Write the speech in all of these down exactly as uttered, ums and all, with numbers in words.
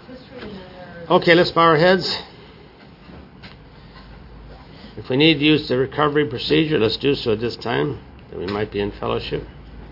Okay, let's bow our heads. If we need to use the recovery procedure, let's do so at this time, that we might be in fellowship.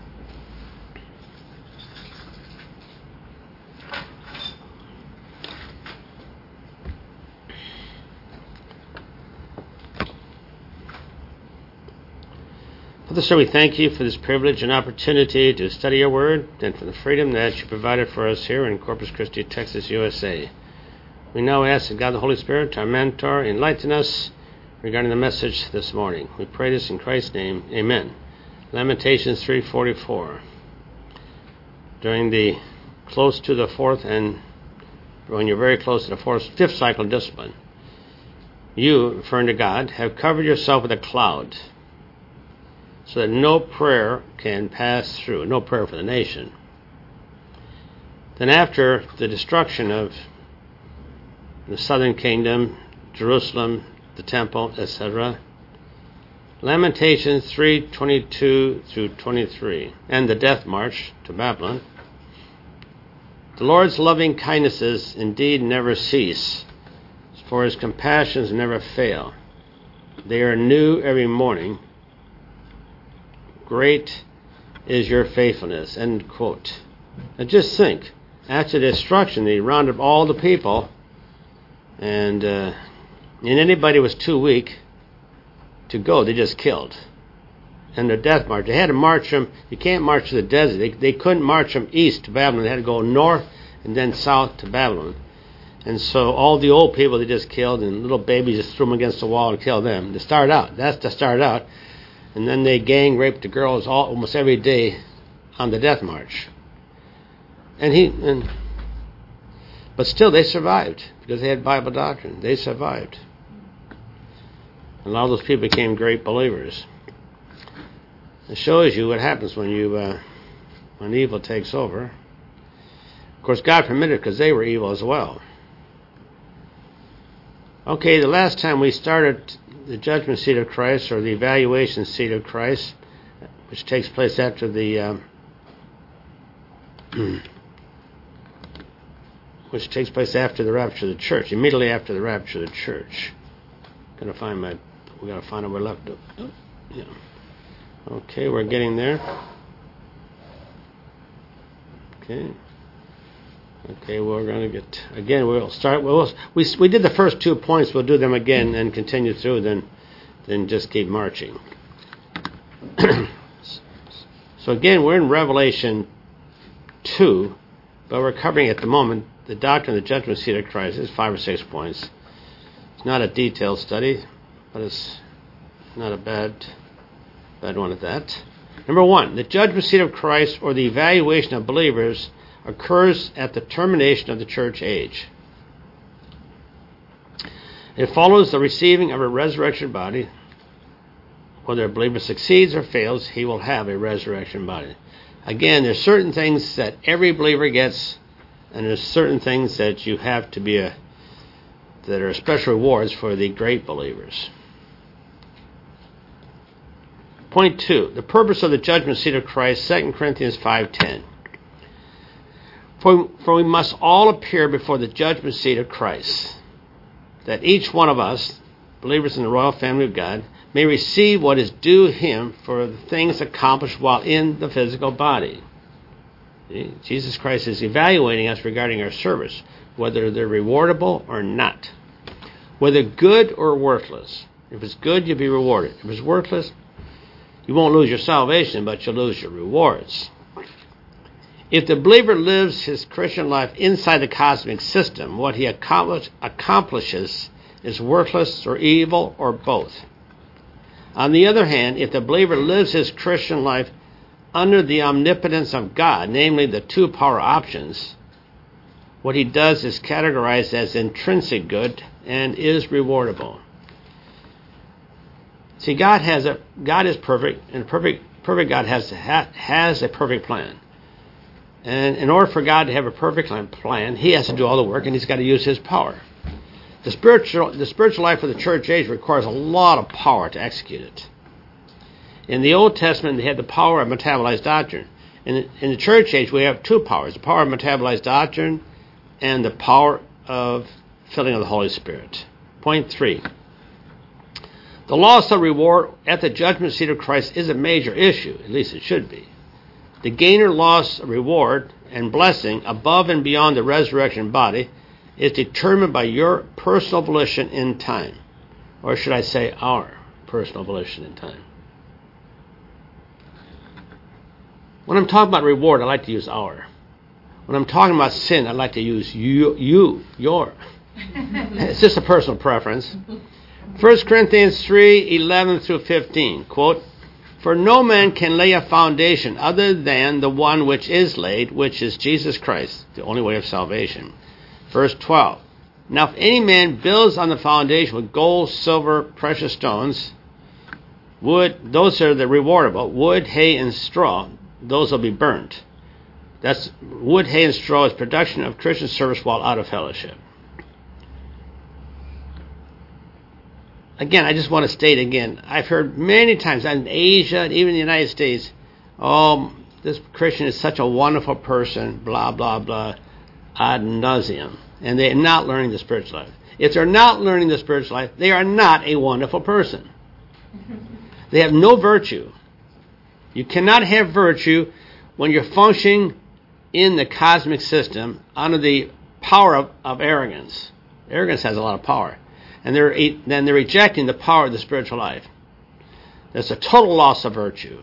Father, sir, we thank you for this privilege and opportunity to study your word and for the freedom that you provided for us here in Corpus Christi, Texas, U S A. We now ask that God the Holy Spirit, our mentor, enlighten us regarding the message this morning. We pray this in Christ's name. Amen. Lamentations three forty-four. During the close to the fourth and when you're very close to the fourth, fifth cycle of discipline, you, referring to God, have covered yourself with a cloud, so that no prayer can pass through, no prayer for the nation. Then after the destruction of the southern kingdom, Jerusalem, the temple, et cetera, Lamentations three twenty-two through twenty-three, and the death march to Babylon, the Lord's loving kindnesses indeed never cease, for his compassions never fail. They are new every morning. Great is your faithfulness, end quote. Now just think, after the destruction, they rounded up all the people, and, uh, and anybody was too weak to go, they just killed. And the death march, they had to march them, you can't march to the desert, they, they couldn't march them east to Babylon, they had to go north and then south to Babylon. And so all the old people they just killed, and little babies just threw them against the wall and killed them. To start out, that's to start out. And then they gang raped the girls all, almost every day on the death march. And he, and, but still they survived because they had Bible doctrine. They survived. And a lot of those people became great believers. It shows you what happens when you, uh, when evil takes over. Of course, God permitted it because they were evil as well. Okay, the last time we started the judgment seat of Christ, or the evaluation seat of Christ, which takes place after the um, which takes place after the rapture of the church, immediately after the rapture of the church. Gotta find my, we gotta find out where left. Oh, yeah. Okay, we're getting there. Okay. Okay, we're going to get, again, we'll start, we'll, we we did the first two points, we'll do them again and continue through, then then just keep marching. So again, we're in Revelation two, but we're covering at the moment the doctrine of the judgment seat of Christ. It's five or six points. It's not a detailed study, but it's not a bad, bad one at that. Number one, the judgment seat of Christ, or the evaluation of believers, occurs at the termination of the church age. It follows the receiving of a resurrection body. Whether a believer succeeds or fails, he will have a resurrection body. Again, there's certain things that every believer gets, and there's certain things that you have to be a, that are special rewards for the great believers. Point two, the purpose of the judgment seat of Christ, Second Corinthians five ten. For, for we must all appear before the judgment seat of Christ, that each one of us, believers in the royal family of God, may receive what is due him for the things accomplished while in the physical body. See? Jesus Christ is evaluating us regarding our service, whether they're rewardable or not, whether good or worthless. If it's good, you'll be rewarded. If it's worthless, you won't lose your salvation, but you'll lose your rewards. If the believer lives his Christian life inside the cosmic system, what he accomplish, accomplishes is worthless or evil or both. On the other hand, if the believer lives his Christian life under the omnipotence of God, namely the two power options, what he does is categorized as intrinsic good and is rewardable. See, God has a God is perfect, and perfect perfect God has has a perfect plan. And in order for God to have a perfect plan, he has to do all the work, and he's got to use his power. The spiritual the spiritual life of the church age requires a lot of power to execute it. In the Old Testament, they had the power of metabolized doctrine. In, in the church age, we have two powers, the power of metabolized doctrine and the power of filling of the Holy Spirit. Point three. The loss of reward at the judgment seat of Christ is a major issue. At least it should be. The gain or loss of reward and blessing above and beyond the resurrection body is determined by your personal volition in time. Or should I say our personal volition in time. When I'm talking about reward, I like to use our. When I'm talking about sin, I like to use you, you your. It's just a personal preference. First Corinthians three, eleven through fifteen, quote, "For no man can lay a foundation other than the one which is laid, which is Jesus Christ, the only way of salvation." Verse twelve, "Now if any man builds on the foundation with gold, silver, precious stones, wood, those are the rewardable, wood, hay, and straw, those will be burnt." That's wood, hay, and straw is production of Christian service while out of fellowship. Again, I just want to state again, I've heard many times in Asia and even in the United States, oh, this Christian is such a wonderful person, blah, blah, blah, ad nauseum. And they're not learning the spiritual life. If they're not learning the spiritual life, they are not a wonderful person. They have no virtue. You cannot have virtue when you're functioning in the cosmic system under the power of, of arrogance. Arrogance has a lot of power. And they're, then they're rejecting the power of the spiritual life. That's a total loss of virtue.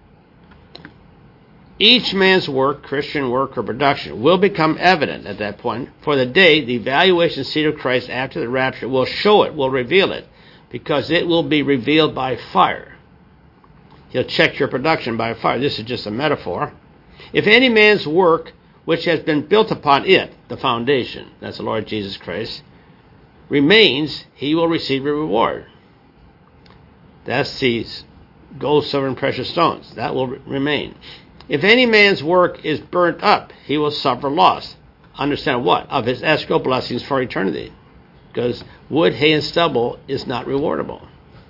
Each man's work, Christian work or production, will become evident at that point. For the day, the evaluation seat of Christ after the rapture will show it, will reveal it, because it will be revealed by fire. He'll check your production by fire. This is just a metaphor. If any man's work, which has been built upon it, the foundation, that's the Lord Jesus Christ, remains, he will receive a reward. That's the gold, silver, and precious stones. That will remain. If any man's work is burnt up, he will suffer loss. Understand what? Of his escrow blessings for eternity. Because wood, hay, and stubble is not rewardable.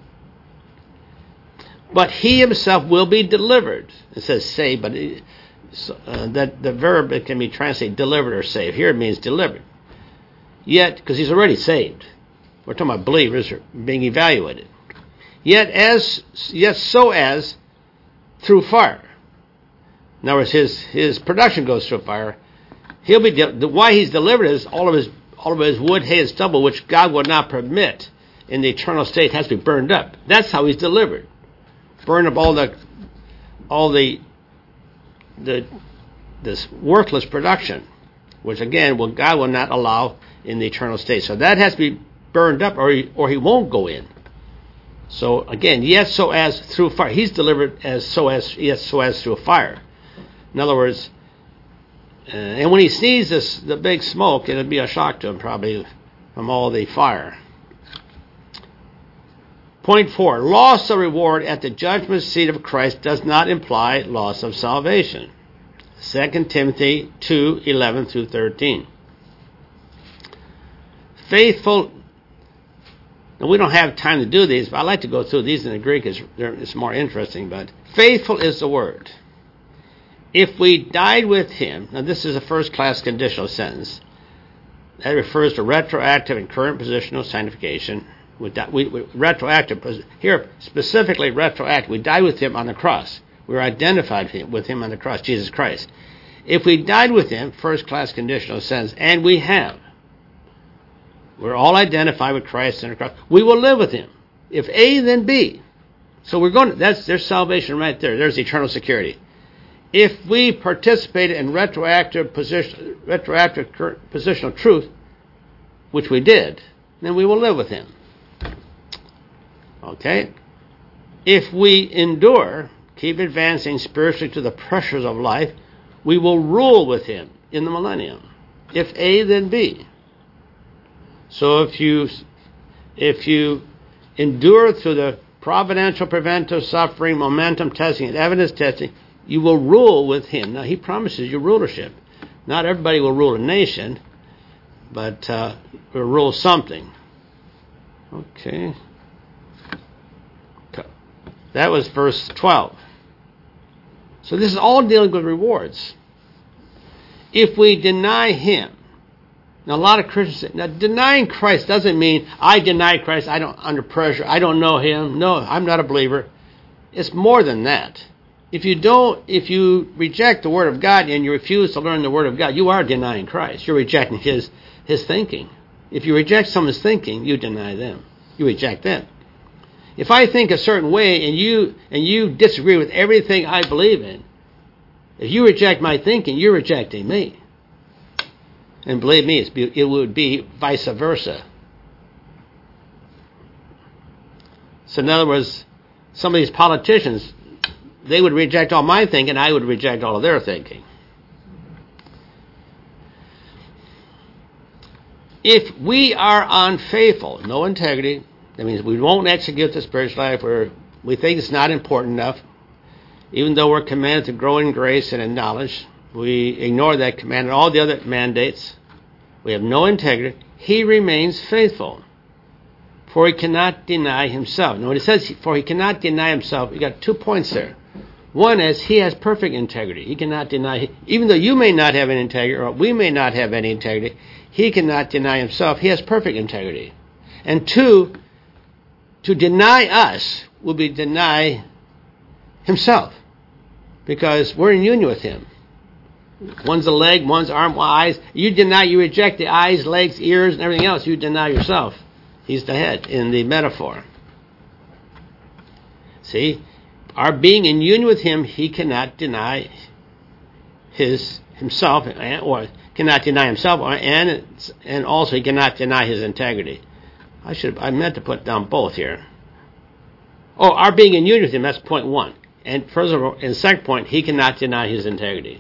But he himself will be delivered. It says save, but it, uh, that the verb, it can be translated delivered or save. Here it means delivered. Yet, because he's already saved. We're talking about believers being evaluated. Yet as yet so as through fire. In other words, his, his production goes through fire. He'll be de- why he's delivered is all of his all of his wood, hay, and stubble, which God would not permit in the eternal state, has to be burned up. That's how he's delivered. Burn up all the all the the this worthless production, which again, will God will not allow in the eternal state. So that has to be burned up, or he, or he won't go in. So again, yes, so as through fire. He's delivered as so as yes, so as through fire. In other words, uh, and when he sees this, the big smoke, it'll be a shock to him probably from all the fire. Point four, loss of reward at the judgment seat of Christ does not imply loss of salvation. Second Timothy two, eleven through thirteen. Faithful, and we don't have time to do these, but I like to go through these in the Greek. It's, it's more interesting, but faithful is the word. If we died with him, now this is a first-class conditional sentence. That refers to retroactive and current positional sanctification. We, we, we, retroactive, here specifically retroactive. We died with him on the cross. We were identified with him on the cross, Jesus Christ. If we died with him, first-class conditional sentence, and we have, we're all identified with Christ on the cross, we will live with him. If A, then B. So we're going to, that's, there's salvation right there. There's eternal security. If we participated in retroactive position, retroactive positional truth, which we did, then we will live with him. Okay? If we endure, keep advancing spiritually to the pressures of life, we will rule with him in the millennium. If A, then B. So if you if you endure through the providential preventive suffering, momentum testing, and evidence testing, you will rule with him. Now, he promises you rulership. Not everybody will rule a nation, but uh, will rule something. Okay. That was verse twelve. So this is all dealing with rewards. If we deny him, Now, a lot of Christians say, now, denying Christ doesn't mean I deny Christ, I don't under pressure, I don't know him. No, I'm not a believer. It's more than that. If you don't, if you reject the Word of God and you refuse to learn the Word of God, you are denying Christ. You're rejecting his his thinking. If you reject someone's thinking, you deny them. You reject them. If I think a certain way and you and you disagree with everything I believe in, if you reject my thinking, you're rejecting me. And believe me, it's, it would be vice versa. So in other words, some of these politicians, they would reject all my thinking, I would reject all of their thinking. If we are unfaithful, no integrity, that means we won't execute the spiritual life, or we think it's not important enough, even though we're commanded to grow in grace and in knowledge, we ignore that command and all the other mandates. We have no integrity. He remains faithful, for he cannot deny himself. Now, when it says, for he cannot deny himself, you got two points there. One is he has perfect integrity. He cannot deny, even though you may not have any integrity, or we may not have any integrity, he cannot deny himself. He has perfect integrity. And two, to deny us will be deny himself, because we're in union with him. One's a leg, one's arm, one eyes. You deny, you reject the eyes, legs, ears, and everything else. You deny yourself. He's the head in the metaphor. See, our being in union with him, he cannot deny his himself, or cannot deny himself, and and also he cannot deny his integrity. I should I meant to put down both here. Oh, our being in union with him, that's point one. And further, in the second point, he cannot deny his integrity.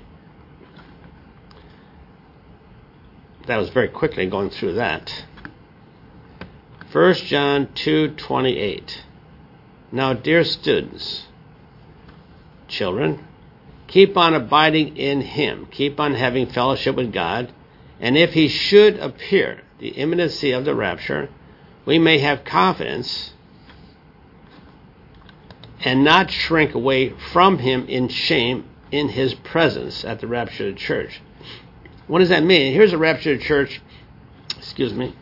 That was very quickly going through that. First John two twenty-eight. Now, dear students, children, keep on abiding in him. Keep on having fellowship with God. And if he should appear, the imminency of the rapture, we may have confidence and not shrink away from him in shame in his presence at the rapture of the church. What does that mean? Here's a rapture of the church. Excuse me.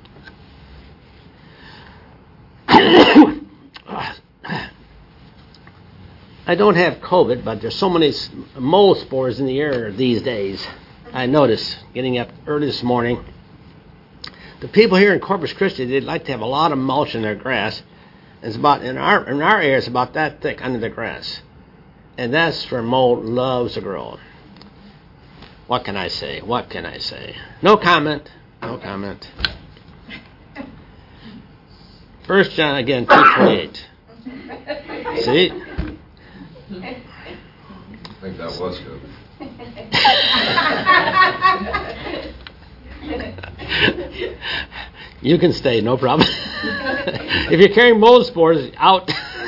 I don't have COVID, but there's so many mold spores in the air these days. I noticed getting up early this morning. The people here in Corpus Christi, they'd like to have a lot of mulch in their grass. It's about in our in our area, it's about that thick under the grass, and that's where mold loves to grow. What can I say? What can I say? No comment. No comment. First John again, two twenty-eight. See? I think that was good. You can stay, no problem. If you're carrying mold spores, out.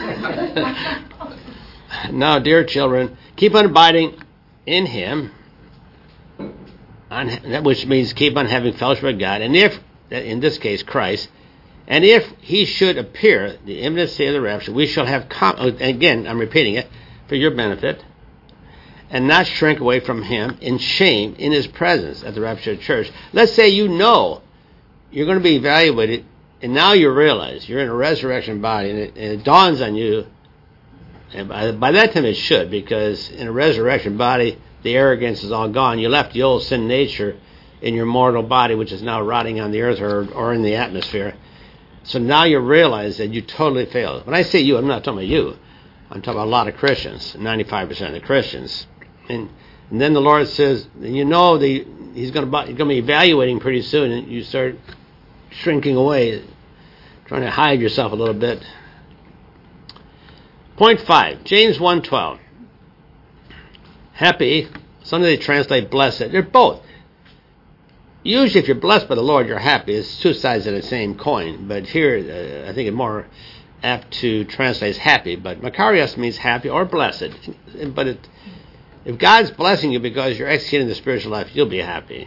Now, dear children, keep on abiding in him, on, which means keep on having fellowship with God, and if, in this case, Christ, and if he should appear, the imminency of the rapture, we shall have, com- again, I'm repeating it, for your benefit, and not shrink away from him in shame in his presence at the rapture of the church. Let's say you know you're going to be evaluated, and now you realize you're in a resurrection body, and it, and it dawns on you, and by, by that time it should, because in a resurrection body, the arrogance is all gone. You left the old sin nature in your mortal body, which is now rotting on the earth or, or in the atmosphere. So now you realize that you totally failed. When I say you, I'm not talking about you. I'm talking about a lot of Christians, ninety-five percent of the Christians. And, and then the Lord says, you know, the, he's going to he's going to be evaluating pretty soon, and you start shrinking away, trying to hide yourself a little bit. Point five, James one twelve. Happy, sometimes they translate blessed. They're both. Usually if you're blessed by the Lord, you're happy. It's two sides of the same coin. But here, uh, I think it's more apt to translate as happy. But Makarios means happy or blessed. But it, if God's blessing you because you're executing the spiritual life, you'll be happy.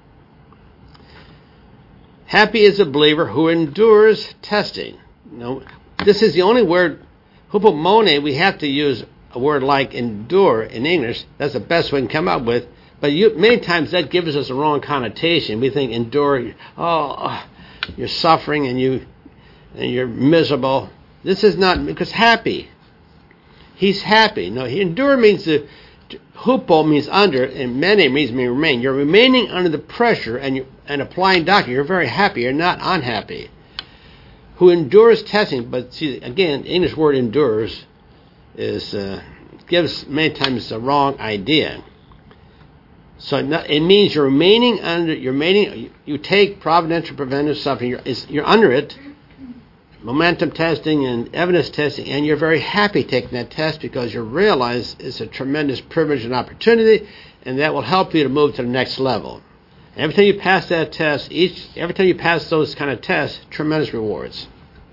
Happy is a believer who endures testing. Now, this is the only word, hupomone, we have to use a word like endure in English. That's the best we can come up with. But you, many times that gives us a wrong connotation. We think endure, oh, you're suffering and, you, and you're miserable. This is not, because happy. He's happy. No, endure means to, hupo means under, and mene means me remain. You're remaining under the pressure and you and applying doctrine. You're very happy. You're not unhappy. Who endures testing, but see, again, the English word endures is uh, gives many times the wrong idea. So it means you're remaining under, you're remaining, you take providential preventive suffering, you're, you're under it, momentum testing and evidence testing, and you're very happy taking that test because you realize it's a tremendous privilege and opportunity, and that will help you to move to the next level. Every time you pass that test, each every time you pass those kind of tests, tremendous rewards.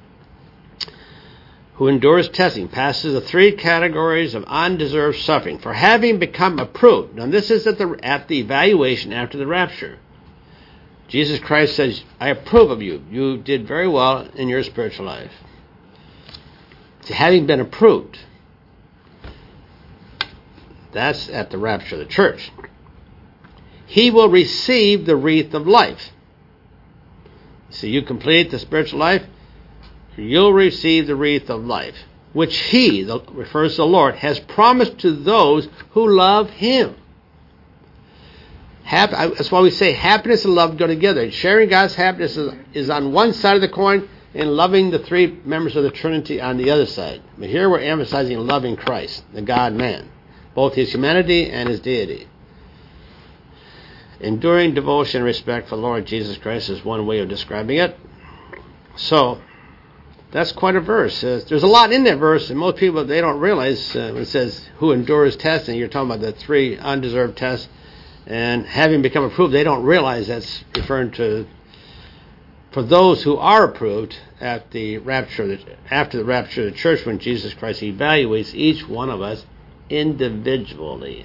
Who endures testing, passes the three categories of undeserved suffering for having become approved. Now this is at the at the evaluation after the rapture. Jesus Christ says, I approve of you. You did very well in your spiritual life. So having been approved, that's at the rapture of the church. He will receive the wreath of life. So you complete the spiritual life, you'll receive the wreath of life, which he, the, refers to the Lord, has promised to those who love him. Happy, that's why we say happiness and love go together. Sharing God's happiness is, is on one side of the coin, and loving the three members of the Trinity on the other side. But here we're emphasizing loving Christ, the God-man, both his humanity and his deity. Enduring devotion and respect for the Lord Jesus Christ is one way of describing it. So, that's quite a verse. Uh, there's a lot in that verse, and most people, they don't realize uh, when it says, who endures testing, you're talking about the three undeserved tests, and having become approved, they don't realize that's referring to, for those who are approved at the rapture, of the, after the rapture of the church, when Jesus Christ evaluates each one of us individually.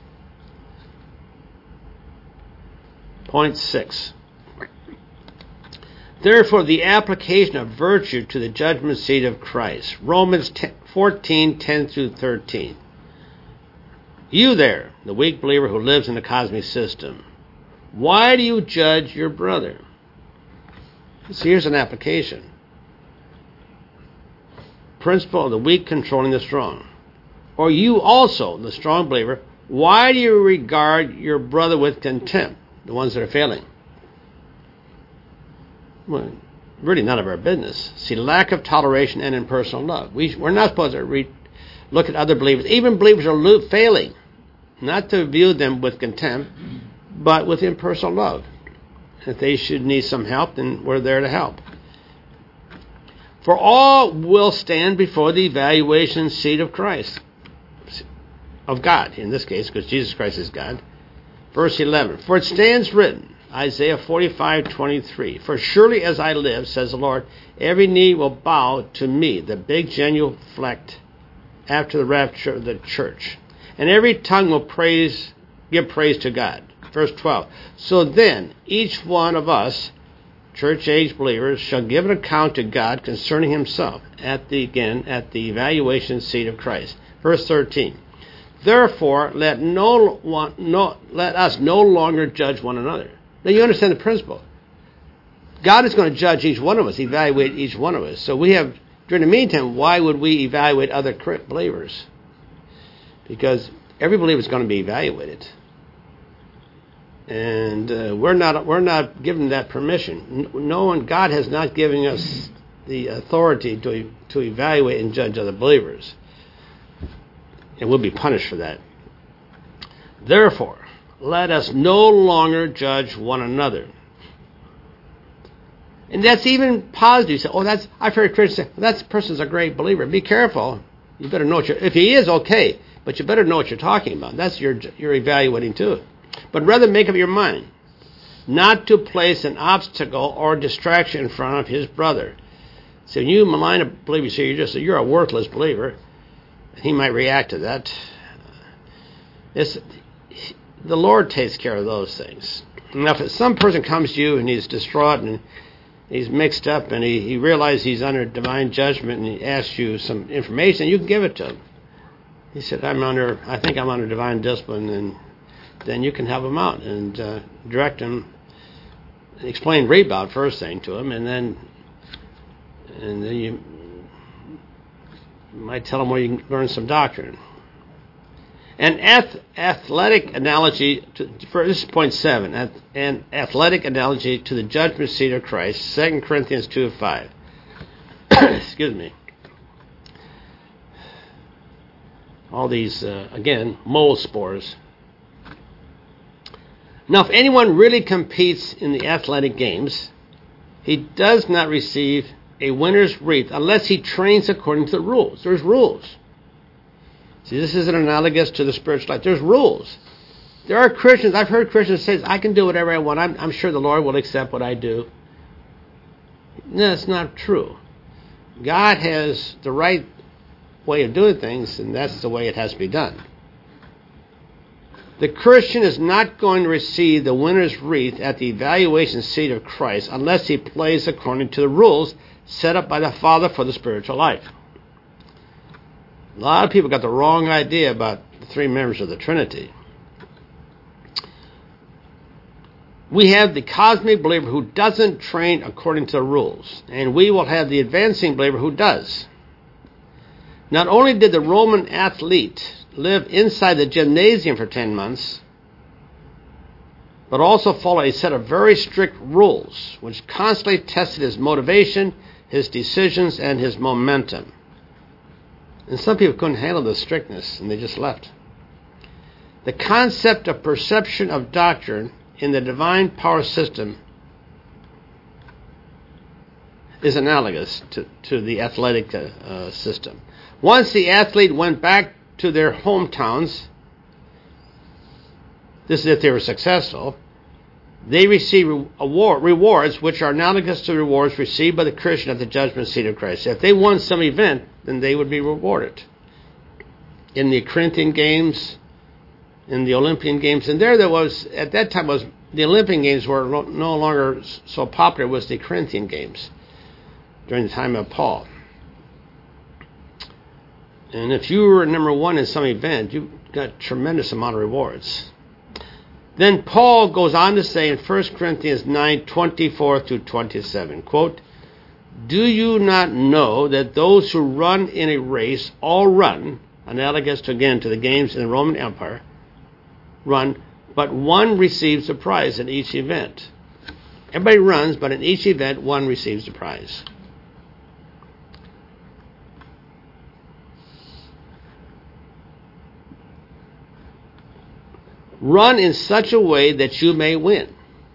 Point six. Therefore, the application of virtue to the judgment seat of Christ. Romans fourteen, ten through thirteen. You there, the weak believer who lives in the cosmic system, why do you judge your brother? So here's an application. Principle of the weak controlling the strong. Or you also, the strong believer, why do you regard your brother with contempt? The ones that are failing. Well, really none of our business. See, lack of toleration and impersonal love. We, we're not supposed to re- look at other believers. Even believers are lo- failing. Not to view them with contempt, but with impersonal love. If they should need some help, then we're there to help. For all will stand before the evaluation seat of Christ. Of God, in this case, because Jesus Christ is God. Verse eleven, for it stands written, Isaiah forty-five, twenty-three, for surely as I live, says the Lord, every knee will bow to me, the big genuflect after the rapture of the church, and every tongue will praise, give praise to God. Verse twelve, so then each one of us, church-age believers, shall give an account to God concerning himself, at the again, at the evaluation seat of Christ. Verse thirteen, therefore, let no one, no, let us no longer judge one another. Now you understand the principle. God is going to judge each one of us, evaluate each one of us. So we have, during the meantime, why would we evaluate other believers? Because every believer is going to be evaluated, and uh, we're not we're not given that permission. No one, God has not given us the authority to to evaluate and judge other believers. And we'll be punished for that. Therefore, let us no longer judge one another. And that's even positive. You say, oh, that's, I've heard Christians say, well, that person's a great believer. Be careful. You better know what you're, if he is, okay, but you better know what you're talking about. That's your, you're evaluating too. But rather make up your mind not to place an obstacle or distraction in front of his brother. So when you malign a believer, you say, you're just, you're a worthless believer. He might react to that. It's, the Lord takes care of those things. Now, if some person comes to you and he's distraught and he's mixed up and he, he realizes he's under divine judgment and he asks you some information, you can give it to him. He said, I'm under, I think I'm under divine discipline, and then you can help them out and uh, direct them, explain rebound first thing to them, and then and then you might tell them where you can learn some doctrine. An ath- athletic analogy, to, for this is point seven, an athletic analogy to the judgment seat of Christ, Second Corinthians two five. Excuse me. All these, uh, again, mold spores. Now, if anyone really competes in the athletic games, he does not receive a winner's wreath unless he trains according to the rules. There's rules. See, this isn't analogous to the spiritual life. There's rules. There are Christians, I've heard Christians say, I can do whatever I want. I'm, I'm sure the Lord will accept what I do. No, it's not true. God has the right way of doing things, and that's the way it has to be done. The Christian is not going to receive the winner's wreath at the evaluation seat of Christ unless he plays according to the rules set up by the Father for the spiritual life. A lot of people got the wrong idea about the three members of the Trinity. We have the cosmic believer who doesn't train according to the rules, and we will have the advancing believer who does. Not only did the Roman athlete live inside the gymnasium for ten months, but also follow a set of very strict rules, which constantly tested his motivation, his decisions, and his momentum. And some people couldn't handle the strictness, and they just left. The concept of perception of doctrine in the divine power system is analogous to, to the athletic uh, system. Once the athlete went back to their hometowns, this is if they were successful, they receive award, rewards which are analogous to the rewards received by the Christian at the judgment seat of Christ. If they won some event, then they would be rewarded. In the Corinthian Games, in the Olympian Games, and there there was, at that time, was the Olympian Games were no longer so popular, was the Corinthian Games during the time of Paul. And if you were number one in some event, you got a tremendous amount of rewards. Then Paul goes on to say in First Corinthians nine, twenty-four through twenty-seven, quote, "Do you not know that those who run in a race all run," analogous to, again to the games in the Roman Empire, run, "but one receives a prize in each event." Everybody runs, but in each event, one receives a prize. Run in such a way that you may win.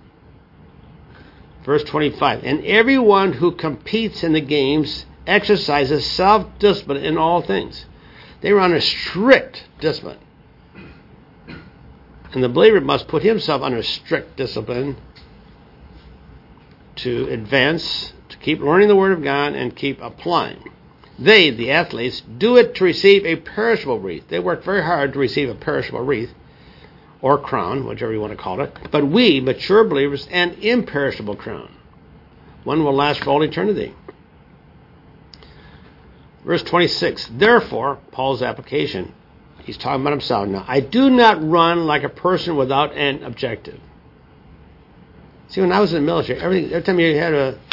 Verse twenty-five, "And everyone who competes in the games exercises self-discipline in all things." They run a strict discipline. And the believer must put himself under strict discipline to advance, to keep learning the Word of God and keep applying. They, the athletes, do it to receive a perishable wreath. They work very hard to receive a perishable wreath, or crown, whichever you want to call it. But we, mature believers, an imperishable crown. One will last for all eternity. Verse twenty-six, "Therefore," Paul's application, he's talking about himself now, "I do not run like a person without an objective." See, when I was in the military, every, every time you had a,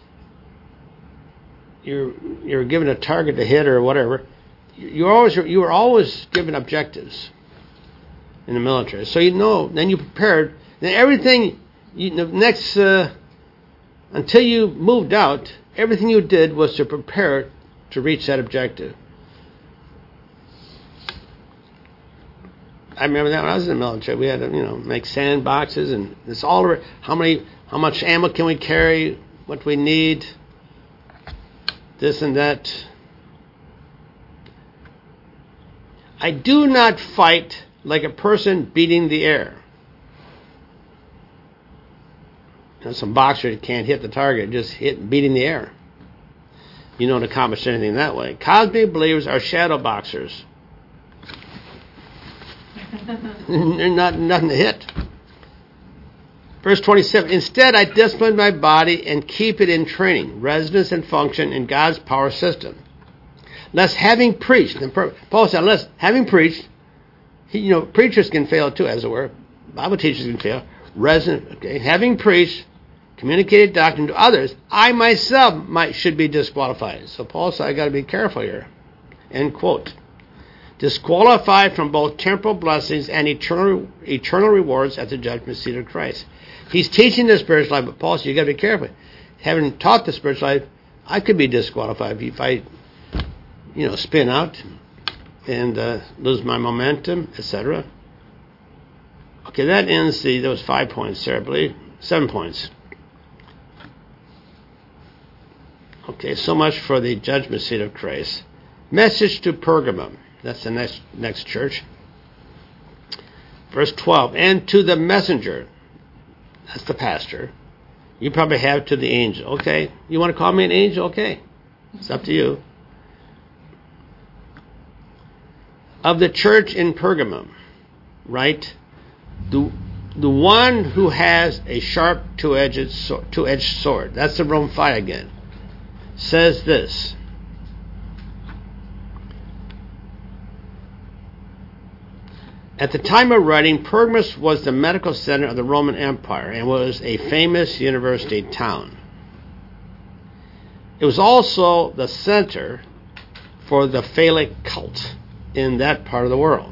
you're you're given a target to hit or whatever, you always you were always given objectives in the military. So you know, then you prepared. Then everything, you, the next uh, until you moved out, everything you did was to prepare to reach that objective. I remember that when I was in the military, we had to, you know, make sandboxes, and it's all over. How many, how much ammo can we carry? What we need? This and that. "I do not fight like a person beating the air." You know, some boxers can't hit the target, just hit beating the air. You don't accomplish anything that way. Cosmic believers are shadow boxers. They're not nothing to hit. Verse twenty-seven, "Instead, I discipline my body and keep it in training, residence and function in God's power system. Lest having preached," and Paul said, "Unless having preached," he, you know, preachers can fail too, as it were. Bible teachers can fail. Resident, okay, having preached, communicated doctrine to others, I myself might should be disqualified. So Paul said, I got to be careful here. End quote. Disqualified from both temporal blessings and eternal eternal rewards at the judgment seat of Christ. He's teaching the spiritual life, but Paul said, you got to be careful. Having taught the spiritual life, I could be disqualified if I, you know, spin out and uh, lose my momentum, et cetera. Okay, that ends the, those five points there, I believe. Seven points. Okay, so much for the judgment seat of Christ. Message to Pergamum. That's the next next church. Verse twelve. And to the messenger. That's the pastor. You probably have to the angel. Okay, you want to call me an angel? Okay, it's up to you. Of the church in Pergamum, right? The, the one who has a sharp two-edged sword, two-edged sword, that's the Rome five again, says this. At the time of writing, Pergamus was the medical center of the Roman Empire and was a famous university town. It was also the center for the Phallic cult in that part of the world.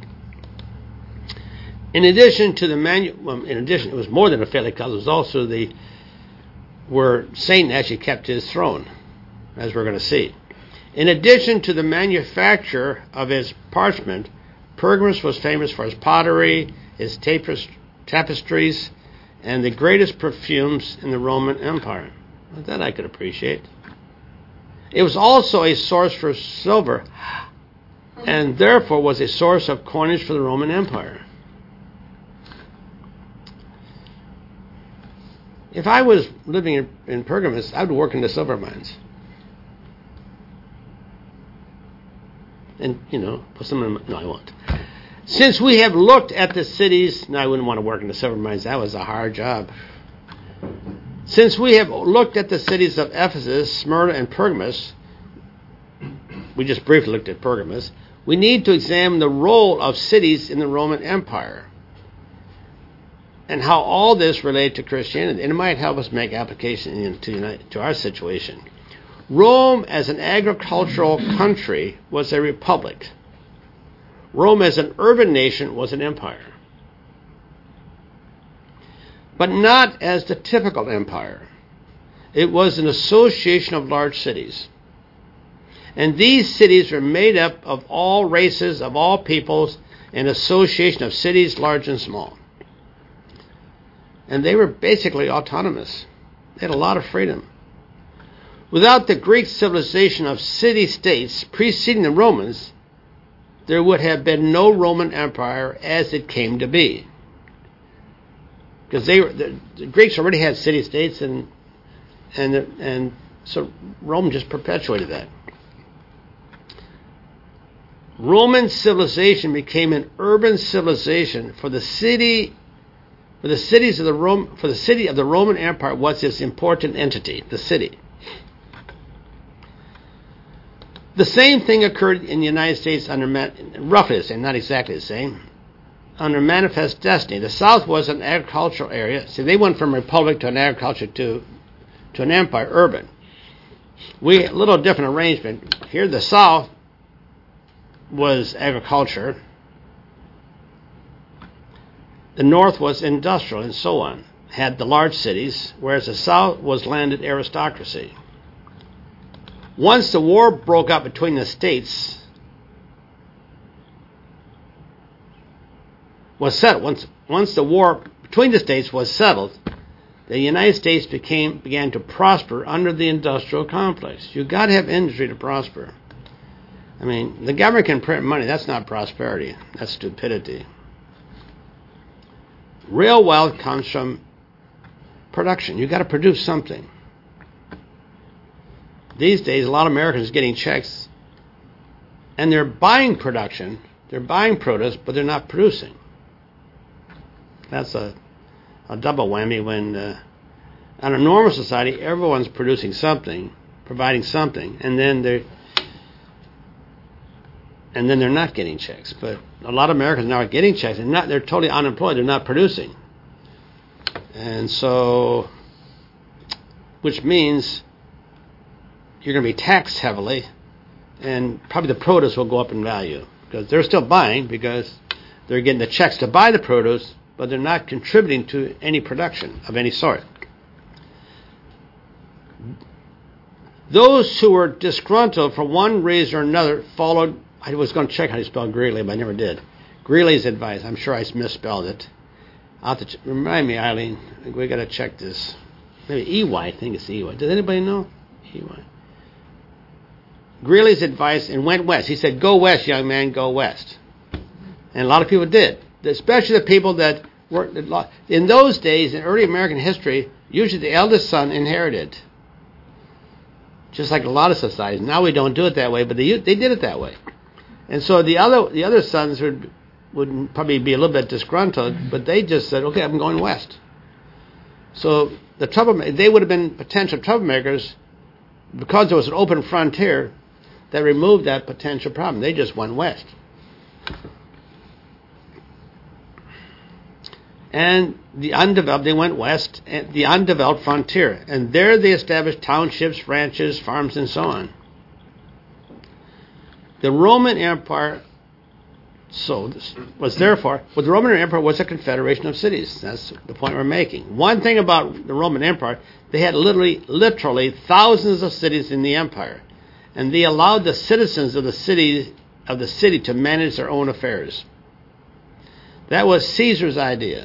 In addition to the manu- well, in addition, it was more than a Phallic cult. It was also the where Satan actually kept his throne, as we're going to see. In addition to the manufacture of his parchment, Pergamus was famous for his pottery, his tapestries, and the greatest perfumes in the Roman Empire. Well, that I could appreciate. It was also a source for silver, and therefore was a source of coinage for the Roman Empire. If I was living in, in Pergamus, I would work in the silver mines. And, you know, put some in my, no, I won't. Since we have looked at the cities, no, I wouldn't want to work in the silver mines. That was a hard job. Since we have looked at the cities of Ephesus, Smyrna, and Pergamus, we just briefly looked at Pergamus, we need to examine the role of cities in the Roman Empire and how all this related to Christianity. And it might help us make application into to our situation. Rome as an agricultural country was a republic. Rome as an urban nation was an empire. But not as the typical empire. It was an association of large cities. And these cities were made up of all races, of all peoples, an association of cities large and small. And they were basically autonomous. They had a lot of freedom. Without the Greek civilization of city-states preceding the Romans, there would have been no Roman Empire as it came to be. Because they were, the, the Greeks already had city-states, and and and so Rome just perpetuated that. Roman civilization became an urban civilization for the city. For the cities of the Rome, for the city of the Roman Empire was this important entity, the city. The same thing occurred in the United States under roughly the same, not exactly the same, under Manifest Destiny. The South was an agricultural area. See, they went from republic to an agriculture to to an empire, urban. We a little different arrangement here. The South was agriculture. The North was industrial and so on, had the large cities, whereas the South was landed aristocracy. Once the war broke out between the states, was settled. Once, once the war between the states was settled, the United States became began to prosper under the industrial complex. You've got to have industry to prosper. I mean, the government can print money. That's not prosperity. That's stupidity. Real wealth comes from production. You've got to produce something. These days, a lot of Americans are getting checks, and they're buying production, they're buying produce, but they're not producing. That's a, a double whammy when, uh, in a normal society, everyone's producing something, providing something, and then they're, and then they're not getting checks. But a lot of Americans now are getting checks, and not they're totally unemployed. They're not producing, and so, which means you're going to be taxed heavily, and probably the produce will go up in value because they're still buying because they're getting the checks to buy the produce, but they're not contributing to any production of any sort. Those who were disgruntled for one reason or another followed, I was going to check how you spell Greeley, but I never did. Greeley's advice. I'm sure I misspelled it. I'll have to ch- remind me, Eileen. We got to check this. Maybe E Y. I think it's E Y. Does anybody know? E Y. Greeley's advice and went west. He said, "Go west, young man, go west." And a lot of people did, especially the people that were in those days in early American history. Usually, the eldest son inherited, just like a lot of societies. Now we don't do it that way, but they they did it that way. And so the other the other sons would would probably be a little bit disgruntled, but they just said, "Okay, I'm going west." So the trouble they would have been potential troublemakers because there was an open frontier that removed that potential problem. They just went west. And the undeveloped, they went west, and the undeveloped frontier. And there they established townships, ranches, farms, and so on. The Roman Empire so this was therefore, well, the Roman Empire was a confederation of cities. That's the point we're making. One thing about the Roman Empire, they had literally, literally thousands of cities in the empire. And they allowed the citizens of the city of the city to manage their own affairs. That was Caesar's idea.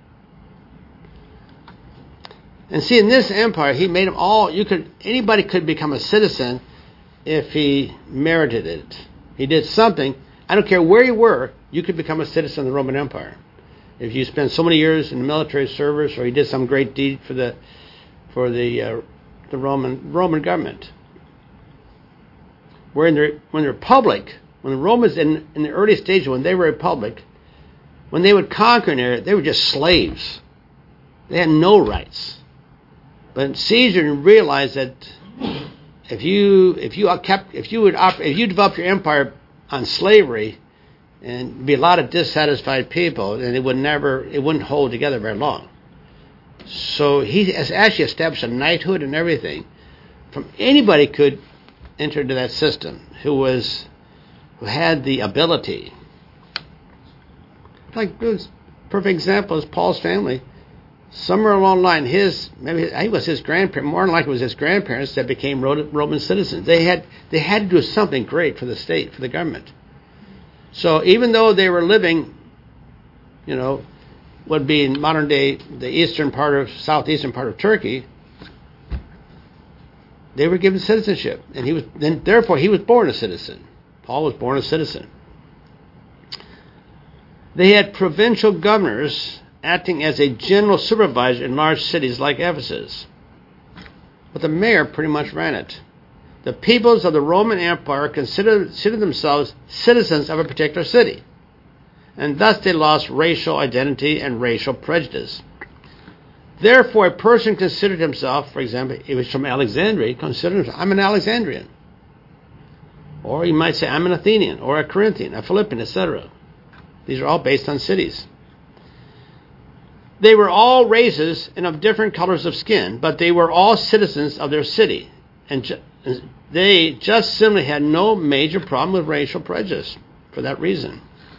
And see, in this empire, he made them all. You could anybody could become a citizen if he merited it. He did something. I don't care where you were. You could become a citizen of the Roman Empire if you spent so many years in the military service, or you did some great deed for the for the uh, the Roman Roman government. Where in the when the Republic, when the Romans in in the early stages when they were a republic, when they would conquer an area, they were just slaves. They had no rights. But Caesar realized that if you if you kept if you would op, if you developed your empire on slavery, and be a lot of dissatisfied people, and it would never it wouldn't hold together very long. So he has actually established a knighthood and everything. From anybody could enter into that system who was who had the ability. Like a perfect example is Paul's family. Somewhere along the line, his maybe he was his grandparents. More than likely, it was his grandparents that became Roman citizens. They had they had to do something great for the state, for the government. So even though they were living, you know, would be in modern day the eastern part of southeastern part of Turkey, they were given citizenship, and he was then therefore he was born a citizen. Paul was born a citizen. They had provincial governors acting as a general supervisor in large cities like Ephesus. But the mayor pretty much ran it. The peoples of the Roman Empire considered, considered themselves citizens of a particular city, and thus they lost racial identity and racial prejudice. Therefore, a person considered himself, for example, he was from Alexandria, considered himself, I'm an Alexandrian. Or he might say, I'm an Athenian, or a Corinthian, a Philippian, et cetera. These are all based on cities. They were all races and of different colors of skin, but they were all citizens of their city. And ju- they just simply had no major problem with racial prejudice for that reason.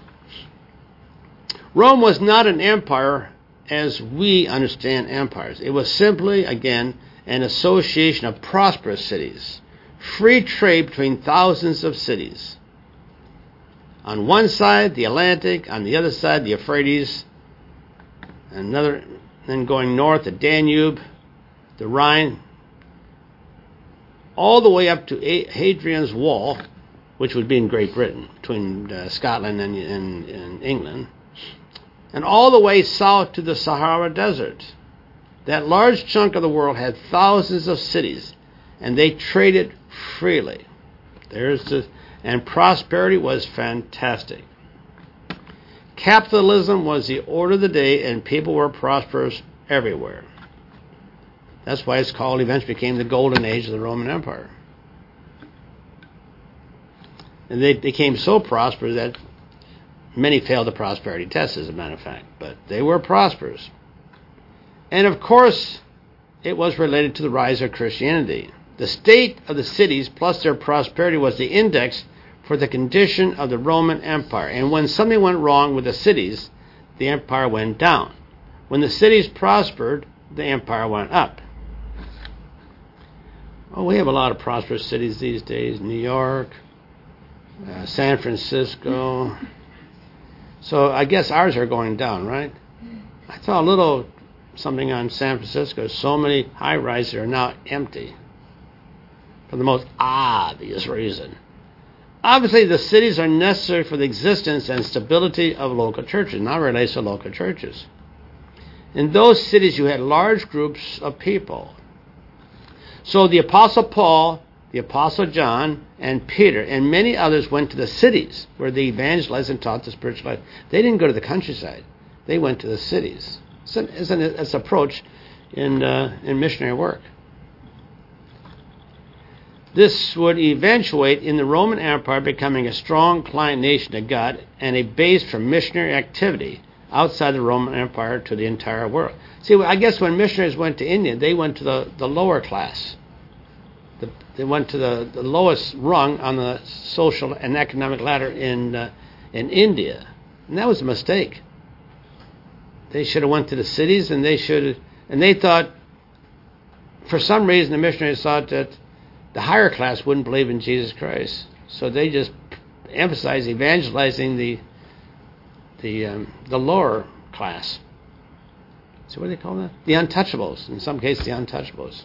Rome was not an empire as we understand empires. It was simply, again, an association of prosperous cities. Free trade between thousands of cities. On one side, the Atlantic. On the other side, the Euphrates. Another, then going north, the Danube, the Rhine, all the way up to Hadrian's Wall, which would be in Great Britain, between uh, Scotland and, and, and England, and all the way south to the Sahara Desert. That large chunk of the world had thousands of cities, and they traded freely. There's the, and prosperity was fantastic. Capitalism was the order of the day, and people were prosperous everywhere. That's why it's called, eventually became the golden age of the Roman Empire. And they became so prosperous that many failed the prosperity test, as a matter of fact. But they were prosperous. And of course, it was related to the rise of Christianity. The state of the cities plus their prosperity was the index for the condition of the Roman Empire. And when something went wrong with the cities, the empire went down. When the cities prospered, the empire went up. Oh, we have a lot of prosperous cities these days. New York, uh, San Francisco. So I guess ours are going down, right? I saw a little something on San Francisco. So many high-rises are now empty for the most obvious reason. Obviously, the cities are necessary for the existence and stability of local churches. Now relates to local churches. In those cities, you had large groups of people. So the Apostle Paul, the Apostle John, and Peter, and many others went to the cities where they evangelized and taught the spiritual life. They didn't go to the countryside. They went to the cities. It's an, it's an, it's an approach in, uh, in missionary work. This would eventuate in the Roman Empire becoming a strong client nation of God and a base for missionary activity outside the Roman Empire to the entire world. See, I guess when missionaries went to India, they went to the, the lower class. The, they went to the, the lowest rung on the social and economic ladder in uh, in India. And that was a mistake. They should have went to the cities, and they should and they thought, for some reason, the missionaries thought that the higher class wouldn't believe in Jesus Christ. So they just emphasized evangelizing the the um, the lower class. So what do they call that? The untouchables. In some cases, the untouchables.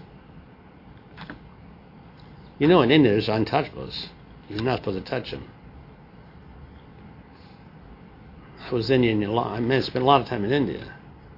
You know, in India, there's untouchables. You're not supposed to touch them. I was in India a lot. I mean, I spent a lot of time in India.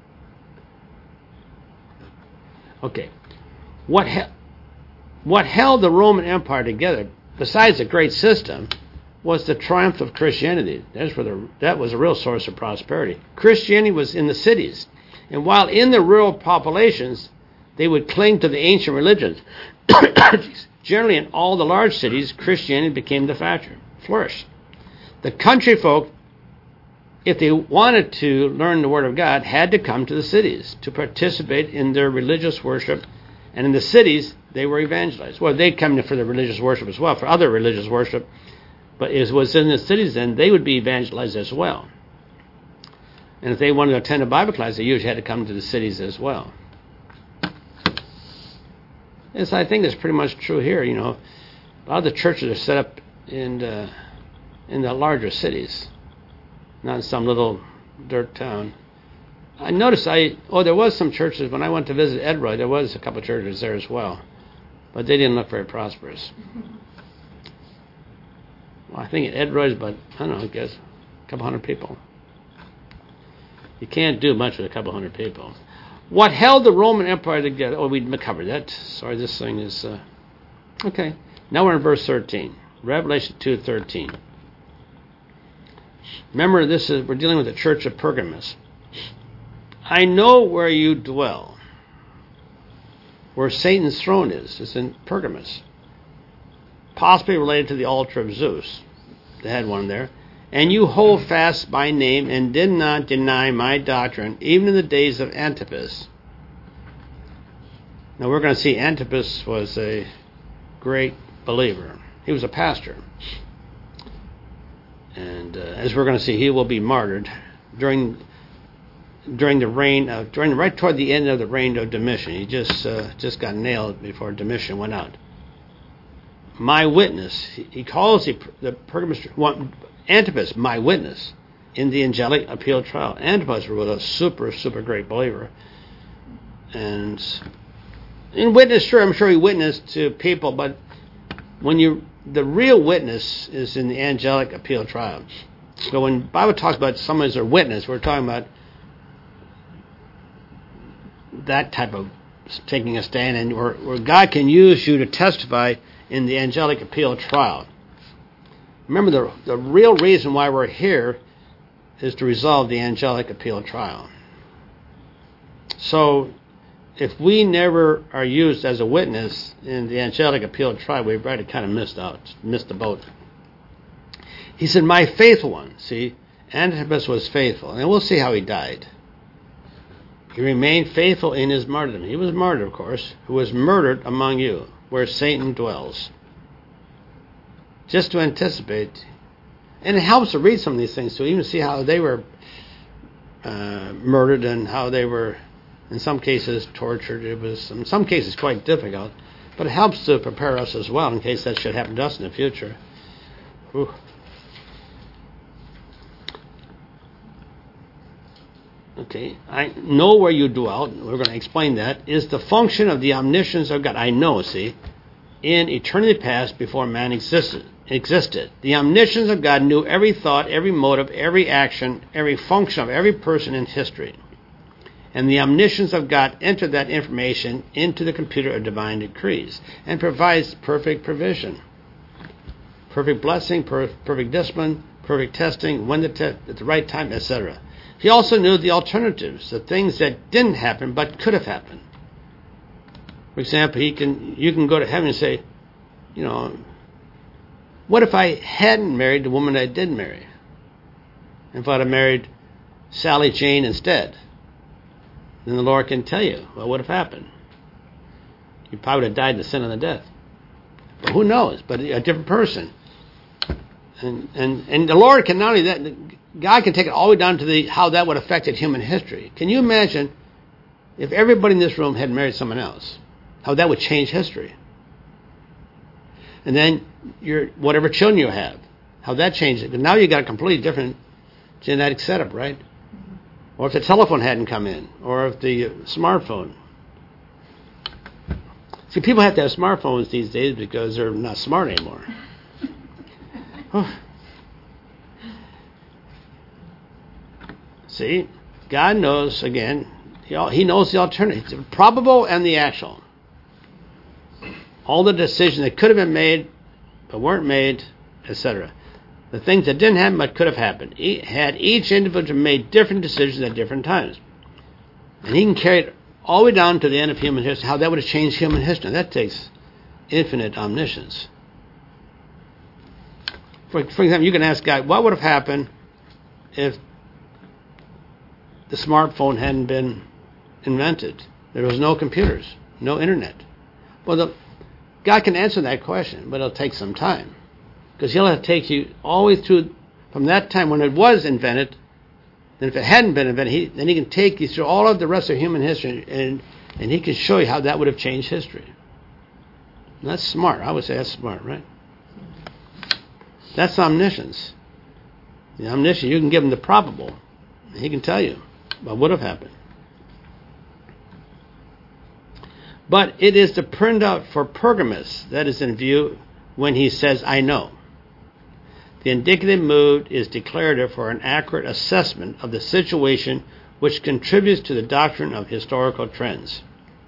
Okay. What he- what held the Roman Empire together, besides a great system, was the triumph of Christianity. That's where the, that was a real source of prosperity. Christianity was in the cities. And while in the rural populations, they would cling to the ancient religions. Generally, in all the large cities, Christianity became the factor, flourished. The country folk, if they wanted to learn the Word of God, had to come to the cities to participate in their religious worship. And in the cities, they were evangelized. Well, they'd come for their religious worship as well, for other religious worship. But it was in the cities then, they would be evangelized as well. And if they wanted to attend a Bible class, they usually had to come to the cities as well. And so I think that's pretty much true here. You know, a lot of the churches are set up in the, in the larger cities, not in some little dirt town. I noticed I, oh, there was some churches, when I went to visit Edroy, there was a couple of churches there as well. But they didn't look very prosperous. Well, I think Edroy's about, I don't know, I guess, a couple hundred people. You can't do much with a couple hundred people. What held the Roman Empire together? Oh, we covered that. Sorry, this thing is... Uh, okay. Now we're in verse thirteen. Revelation two thirteen. Remember, this is we're dealing with the church of Pergamos. I know where you dwell, where Satan's throne is. It's in Pergamos. Possibly related to the altar of Zeus. They had one there. And you hold fast my name and did not deny my doctrine, even in the days of Antipas. Now we're going to see Antipas was a great believer. He was a pastor. And uh, as we're going to see, he will be martyred during during the reign of during right toward the end of the reign of Domitian. He just uh, just got nailed before Domitian went out. My witness. He calls the the Pergamos one, Antipas my witness in the angelic appeal trial. Antipas was a super super great believer, and in witness, sure, I'm sure he witnessed to people, but when you the real witness is in the angelic appeal trial. So when the Bible talks about someone as a witness, we're talking about that type of taking a stand, and where, where God can use you to testify in the angelic appeal trial. Remember, the, the real reason why we're here is to resolve the angelic appeal trial. So, if we never are used as a witness in the angelic appeal trial, we've already kind of missed out, missed the boat. He said, my faithful one. See, Antipas was faithful. And we'll see how he died. He remained faithful in his martyrdom. He was martyred, of course, who was murdered among you, where Satan dwells. Just to anticipate. And it helps to read some of these things to even see how they were uh, murdered and how they were, in some cases, tortured. It was, in some cases, quite difficult. But it helps to prepare us as well in case that should happen to us in the future. Whew. Okay, I know where you dwell. We're going to explain that. Is the function of the omniscience of God. I know, see, in eternity past before man existed. existed. The omniscience of God knew every thought, every motive, every action, every function of every person in history. And the omniscience of God entered that information into the computer of divine decrees and provides perfect provision. Perfect blessing, per- perfect discipline, perfect testing, when to test, at the right time, et cetera. He also knew the alternatives, the things that didn't happen but could have happened. For example, he can you can go to heaven and say, you know, what if I hadn't married the woman I did marry? If I'd have married Sally Jane instead? Then the Lord can tell you, well, what would have happened? You probably would have died the sin of the death. But who knows? But a different person. And and and the Lord can not only that, God can take it all the way down to the how that would have affected human history. Can you imagine if everybody in this room had married someone else? How that would change history. And then your whatever children you have, how that changes it. But now you got a completely different genetic setup, right? Or if the telephone hadn't come in, or if the smartphone. See, people have to have smartphones these days because they're not smart anymore. Oh. See, God knows, again, he, he knows the alternatives, the probable and the actual. All the decisions that could have been made but weren't made, et cetera. The things that didn't happen but could have happened. He had each individual made different decisions at different times. And he can carry it all the way down to the end of human history, how that would have changed human history. That takes infinite omniscience. For, for example, you can ask God, what would have happened if the smartphone hadn't been invented? There was no computers, no internet. Well, the, God can answer that question, but it'll take some time. Because he'll have to take you all the way through from that time when it was invented. Then if it hadn't been invented, he, then he can take you through all of the rest of human history, and, and he can show you how that would have changed history. And that's smart. I would say that's smart, right? That's omniscience. The omniscience, you can give him the probable. He can tell you what would have happened. But it is the printout for Pergamus that is in view when he says, I know. The indicative mood is declarative for an accurate assessment of the situation which contributes to the doctrine of historical trends.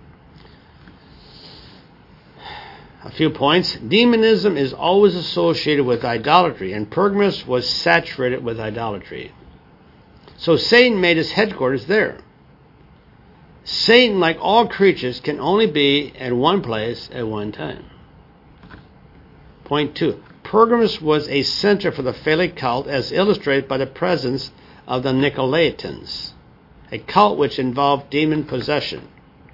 A few points. Demonism is always associated with idolatry, and Pergamus was saturated with idolatry. So Satan made his headquarters there. Satan, like all creatures, can only be at one place at one time. Point two. Pergamus was a center for the Phallic cult as illustrated by the presence of the Nicolaitans, a cult which involved demon possession.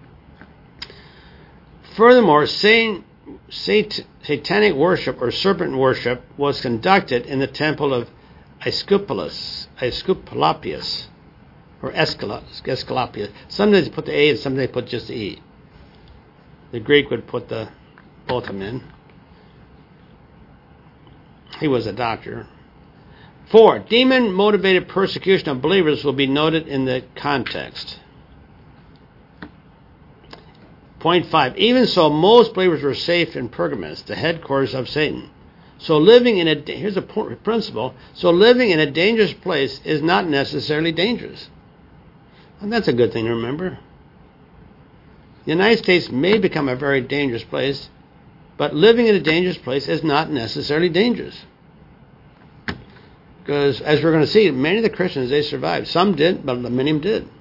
Furthermore, Satan, sat, satanic worship or serpent worship was conducted in the temple of Aesculapius, Aesculapius or Aesculapius. Sometimes they put the A and sometimes they put just the E. The Greek would put the both of them in. He was a doctor. Four, demon-motivated persecution of believers will be noted in the context. Point five, even so, most believers were safe in Pergamus, the headquarters of Satan. So living in a, here's a principle, so living in a dangerous place is not necessarily dangerous. And that's a good thing to remember. The United States may become a very dangerous place, but living in a dangerous place is not necessarily dangerous. Because, as we're going to see, many of the Christians, they survived. Some did, but many of them did.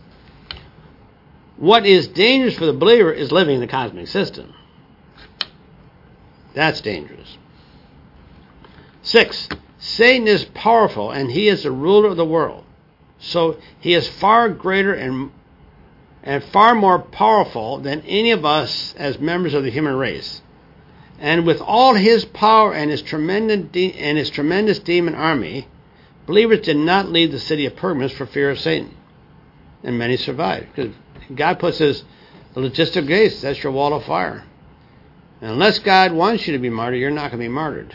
What is dangerous for the believer is living in the cosmic system. That's dangerous. Six, Satan is powerful, and he is the ruler of the world. So he is far greater and and far more powerful than any of us as members of the human race. And with all his power and his tremendous de- and his tremendous demon army, believers did not leave the city of Pergamos for fear of Satan, and many survived. Because God puts his the logistic gates. That's your wall of fire. And unless God wants you to be martyred, you're not going to be martyred.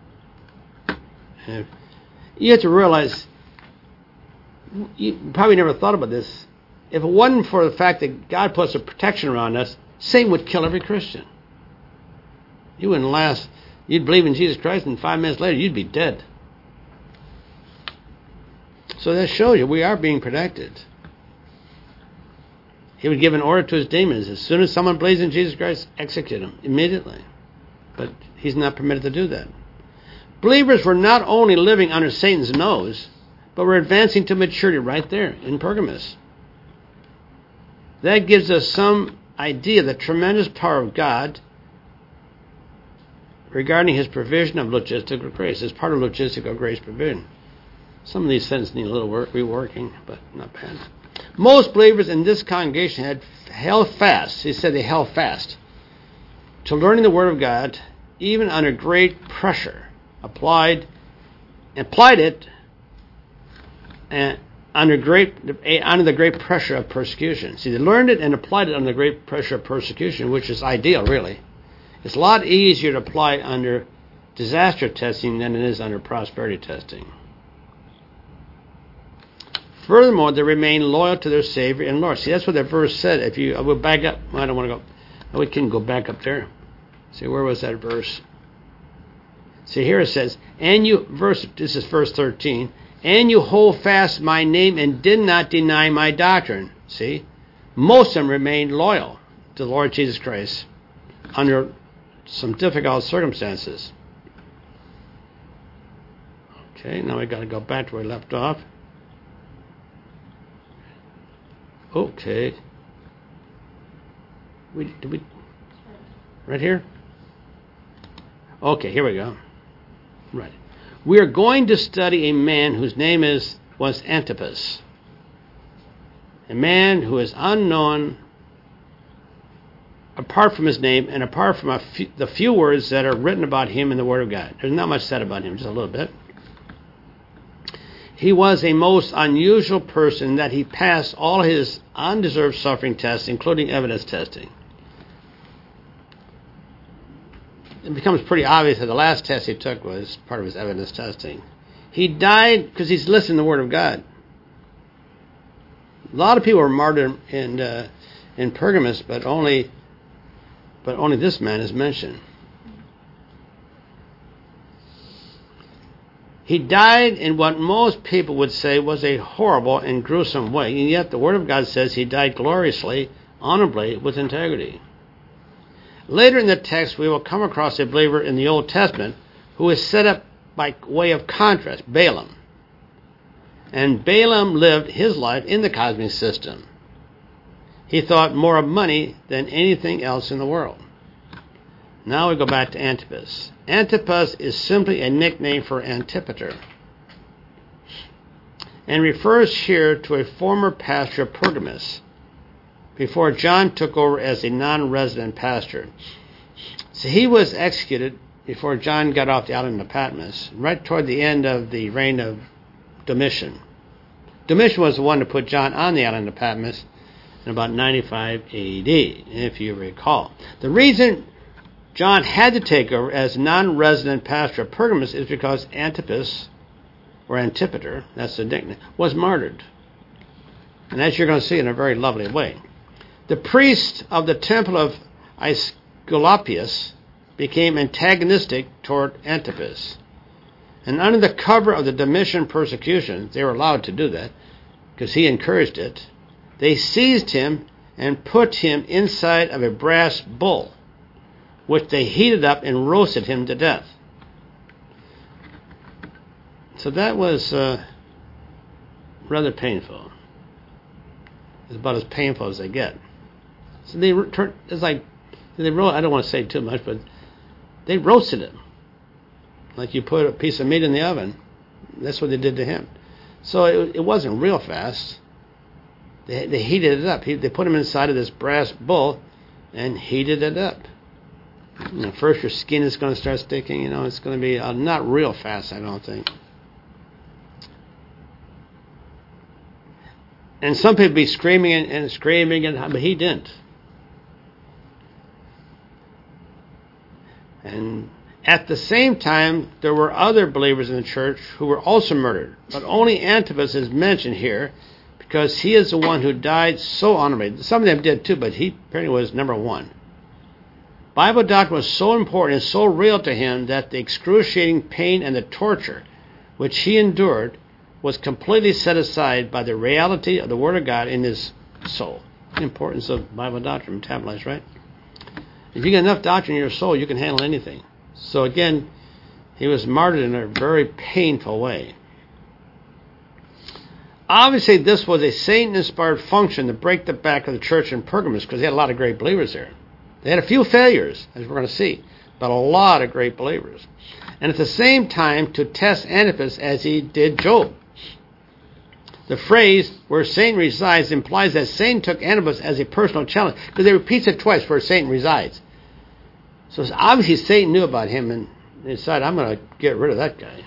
And you have to realize, you probably never thought about this. If it wasn't for the fact that God puts a protection around us, Satan would kill every Christian. You wouldn't last. You'd believe in Jesus Christ, and five minutes later, you'd be dead. So that shows you we are being protected. He would give an order to his demons. As soon as someone believes in Jesus Christ, execute him immediately. But he's not permitted to do that. Believers were not only living under Satan's nose, but were advancing to maturity right there in Pergamos. That gives us some idea of the tremendous power of God regarding his provision of logistical grace. It's part of logistical grace provision. Some of these sentences need a little work, reworking, but not bad. Most believers in this congregation had held fast. He said they held fast to learning the Word of God, even under great pressure. Applied, applied it, and under great under the great pressure of persecution. See, they learned it and applied it under the great pressure of persecution, which is ideal, really. It's a lot easier to apply it under disaster testing than it is under prosperity testing. Furthermore, they remain loyal to their Savior and Lord. See, that's what that verse said. If you, I will back up. I don't want to go. We can go back up there. See, where was that verse? See, here it says, and you, verse, this is verse thirteen, and you hold fast my name and did not deny my doctrine. See, most of them remained loyal to the Lord Jesus Christ under some difficult circumstances. Okay, now we got to go back to where we left off. Okay. We did we right here? Okay, here we go. Right. We are going to study a man whose name is was Antipas. A man who is unknown apart from his name and apart from a few, the few words that are written about him in the Word of God. There's not much said about him, just a little bit. He was a most unusual person that he passed all his undeserved suffering tests, including evidence testing. It becomes pretty obvious that the last test he took was part of his evidence testing. He died because he's listening to the Word of God. A lot of people were martyred in uh, in Pergamos, but only but only this man is mentioned. He died in what most people would say was a horrible and gruesome way, and yet the Word of God says he died gloriously, honorably, with integrity. Later in the text, we will come across a believer in the Old Testament who is set up by way of contrast, Balaam. And Balaam lived his life in the cosmic system. He thought more of money than anything else in the world. Now we go back to Antipas. Antipas is simply a nickname for Antipater, and refers here to a former pastor of Pergamos before John took over as a non-resident pastor. So he was executed before John got off the island of Patmos, right toward the end of the reign of Domitian. Domitian was the one to put John on the island of Patmos in about ninety-five A D, if you recall. The reason John had to take over as non-resident pastor of Pergamos is because Antipas, or Antipater, that's the nickname, was martyred. And as you're going to see in a very lovely way. The priest of the temple of Aesculapius became antagonistic toward Antipas. And under the cover of the Domitian persecution, they were allowed to do that because he encouraged it, they seized him and put him inside of a brass bull, which they heated up and roasted him to death. So that was uh, rather painful. It's about as painful as they get. So they it's like they ro- I don't want to say too much, but they roasted him. like you put a piece of meat in the oven. That's what they did to him. So it, it wasn't real fast. They, they heated it up. He, they put him inside of this brass bull and heated it up. You know, first your skin is going to start sticking. You know, it's going to be uh, not real fast, I don't think. And some people be screaming and, and screaming, and but he didn't. And at the same time, there were other believers in the church who were also murdered. But only Antipas is mentioned here because he is the one who died so honorably. Some of them did too, but he apparently was number one. Bible doctrine was so important and so real to him that the excruciating pain and the torture which he endured was completely set aside by the reality of the Word of God in his soul. The importance of Bible doctrine metabolized, right? If you get enough doctrine in your soul, you can handle anything. So again, he was martyred in a very painful way. Obviously, this was a Satan-inspired function to break the back of the church in Pergamos because they had a lot of great believers there. They had a few failures, as we're going to see, but a lot of great believers. And at the same time, to test Antipas as he did Job. The phrase, where Satan resides, implies that Satan took Antipas as a personal challenge, because they repeats it twice, where Satan resides. So obviously Satan knew about him and decided, I'm going to get rid of that guy.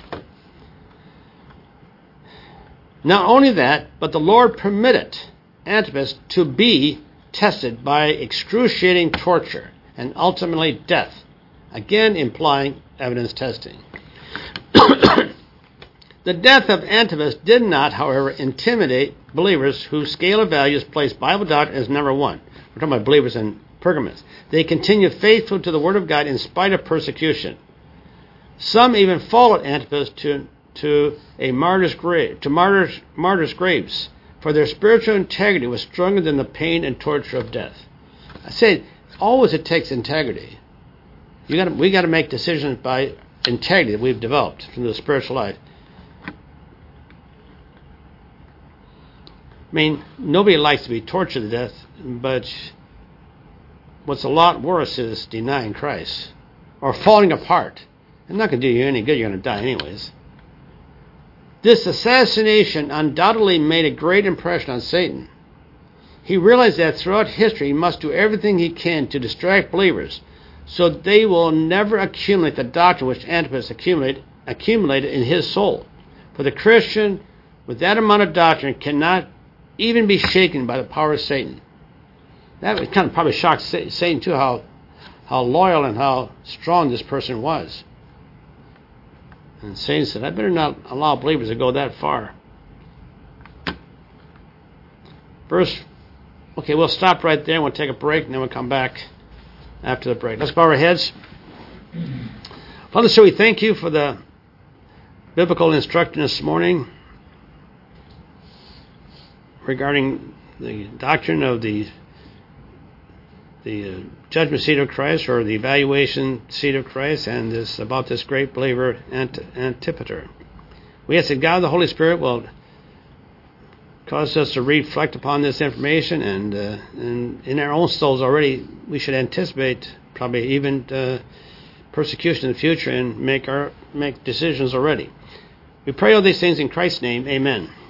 Not only that, but the Lord permitted Antipas to be tested by excruciating torture and ultimately death, again implying evidence testing. The death of Antipas did not, however, intimidate believers whose scale of values placed Bible doctrine as number one. We're talking about believers in Pergamos. They continued faithful to the Word of God in spite of persecution. Some even followed Antipas to, to a martyr's grave, to martyrs, martyrs' graves, for their spiritual integrity was stronger than the pain and torture of death. I said, always it takes integrity. You got we got to make decisions by integrity that we've developed from the spiritual life. I mean, nobody likes to be tortured to death, but what's a lot worse is denying Christ or falling apart. It's not going to do you any good. You're going to die anyways. This assassination undoubtedly made a great impression on Satan. He realized that throughout history he must do everything he can to distract believers so they will never accumulate the doctrine which Antipas accumulated, accumulated in his soul. For the Christian, with that amount of doctrine, cannot even be shaken by the power of Satan. That would kind of probably shock Satan too, how, how loyal and how strong this person was. And Satan said, I better not allow believers to go that far. Verse, okay, we'll stop right there. We'll take a break, and then we'll come back after the break. Let's bow our heads. Father, so we thank you for the biblical instruction this morning regarding the doctrine of the the uh, judgment seat of Christ, or the evaluation seat of Christ, and this about this great believer Ant- Antipater. We ask that God, the Holy Spirit, will cause us to reflect upon this information, and, uh, and in our own souls already, we should anticipate probably even uh, persecution in the future and make our make decisions already. We pray all these things in Christ's name. Amen.